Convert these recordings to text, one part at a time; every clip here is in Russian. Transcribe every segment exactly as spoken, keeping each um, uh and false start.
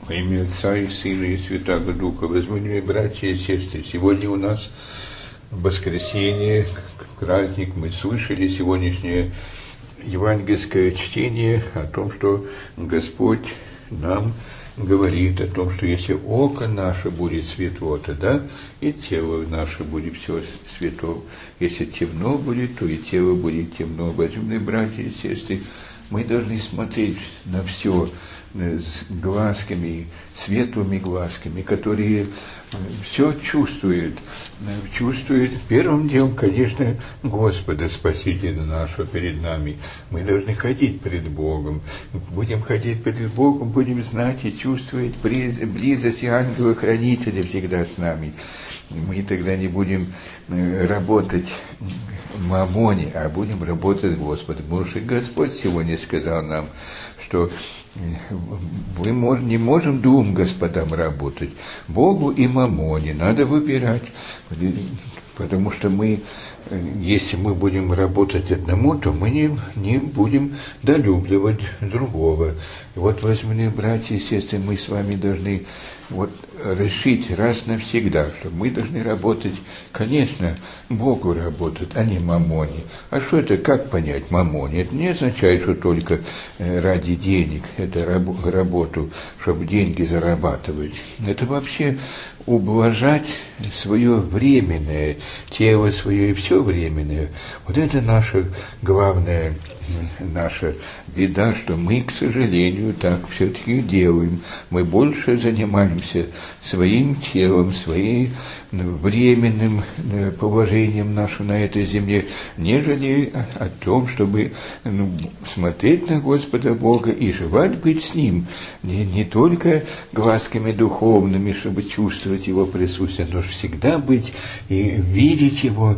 Во имя Отца и Сына и Святаго Духа, возьмите, братья и сестры, сегодня у нас воскресенье, праздник, мы слышали сегодняшнее евангельское чтение о том, что Господь нам говорит о том, что если око наше будет светло, тогда и тело наше будет все светло. Если темно будет, то и тело будет темно. Возьмите, братья и сестры, мы должны смотреть на все с глазками, светлыми глазками, которые все чувствуют. Чувствуют первым делом, конечно, Господа, Спасителя нашего перед нами. Мы должны ходить перед Богом. Будем ходить перед Богом, будем знать и чувствовать близость ангела-хранителя всегда с нами. Мы тогда не будем работать мамоне, а будем работать Господу. Потому что Господь сегодня сказал нам, что мы не можем двум господам работать. Богу и мамоне надо выбирать. Потому что мы, если мы будем работать одному, то мы не, не будем долюбливать другого. И вот, возьмите, братья и сестры, мы с вами должны вот решить раз навсегда, что мы должны работать, конечно, Богу работать, а не мамоне. А что это, как понять мамоне? Это не означает, что только ради денег, это работу, чтобы деньги зарабатывать. Это вообще ублажать свое временное, тело свое и все временное. Вот это наша главная наша беда, что мы, к сожалению, так все-таки делаем. Мы больше занимаемся своим телом, своим временным положением нашим на этой земле, нежели о том, чтобы ну, смотреть на Господа Бога и желать быть с Ним. Не, не только глазками духовными, чтобы чувствовать Его присутствие, но всегда быть и видеть Его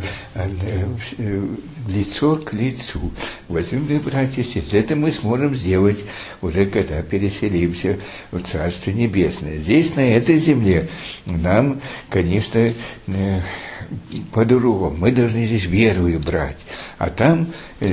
лицо к лицу. Возьмите, братья и сестры, это мы сможем сделать уже когда переселимся в Царство Небесное. Здесь, на этой земле, нам, конечно, по-другому. Мы должны здесь верою брать. А там,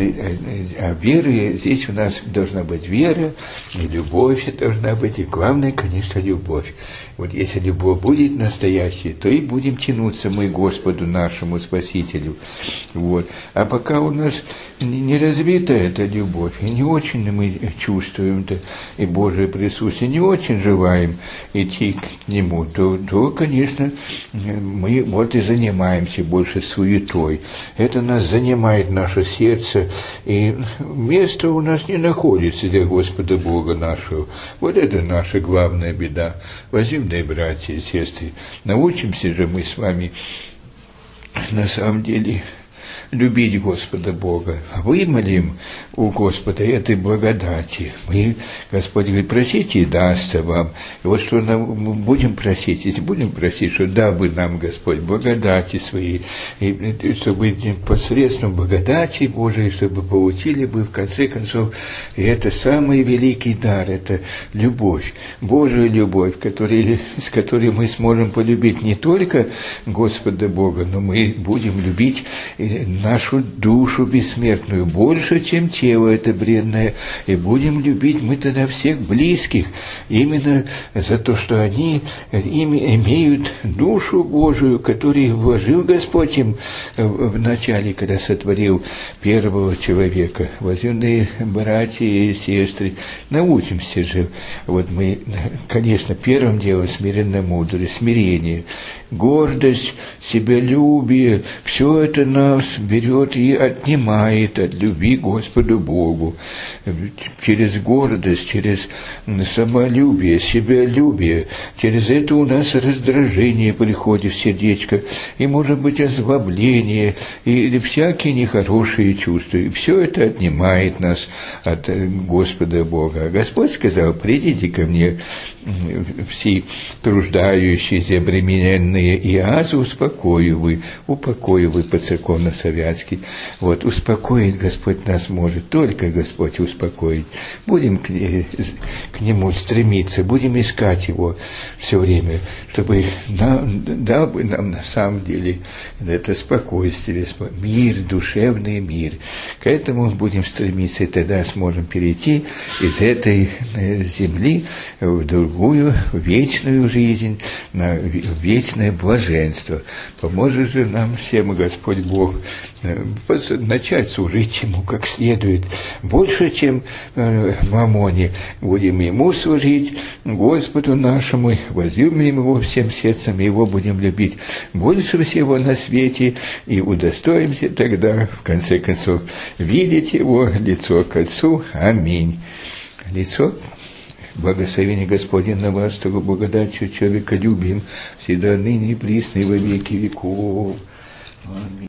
а верою, здесь у нас должна быть вера, и любовь должна быть, и главное, конечно, любовь. Вот если любовь будет настоящей, то и будем тянуться мы к Господу нашему Спасителю. Вот. А пока у нас не развита эта любовь, и не очень мы чувствуем-то и Божие присутствие, не очень желаем идти к Нему, то, то, конечно, мы вот и занимаемся больше суетой. Это нас занимает наше сердце, и место у нас не находится для Господа Бога нашего. Вот это наша главная беда. Возьмем, да, братья и сестры, научимся же мы с вами на самом деле любить Господа Бога, вымолим у Господа этой благодати. Мы, Господь говорит, просите, и дастся вам. И вот что нам будем просить, если будем просить, что дал бы нам Господь благодати свои, и чтобы посредством благодати Божией, чтобы получили бы в конце концов, и это самый великий дар, это любовь, Божия любовь, который, с которой мы сможем полюбить не только Господа Бога, но мы будем любить нашу душу бессмертную больше, чем тело это бредное, и будем любить мы тогда всех близких именно за то, что они ими имеют душу Божию, которую вложил Господь им в начале, когда сотворил первого человека. Возлюбленные братья и сестры, научимся же, вот мы, конечно, первым делом смиренно мудрое, смирение, гордость, себялюбие, все это нас берет и отнимает от любви к Господу Богу. Через гордость, через самолюбие, себялюбие, через это у нас раздражение приходит в сердечко, и, может быть, озлобление, и всякие нехорошие чувства. И все это отнимает нас от Господа Бога. Господь сказал: «Придите ко мне, все труждающиеся, обремененные, и аз успокою вы, упокою вы по церковному совету». Вятский. Вот, успокоить Господь нас может, только Господь успокоить. Будем к, к Нему стремиться, будем искать Его все время, чтобы нам, дал бы нам на самом деле это спокойствие, мир, душевный мир. К этому будем стремиться, и тогда сможем перейти из этой земли в другую, в вечную жизнь, на вечное блаженство. Поможет же нам всем Господь Бог начать служить Ему как следует, больше, чем Мамоне. Будем Ему служить, Господу нашему, возлюбим Его всем сердцем, Его будем любить больше всего на свете, и удостоимся тогда, в конце концов, видеть Его лицо к Отцу. Аминь. Лицо благословение Господне на вас, того благодатью человека любим, всегда ныне и присно и во веки веков. Аминь.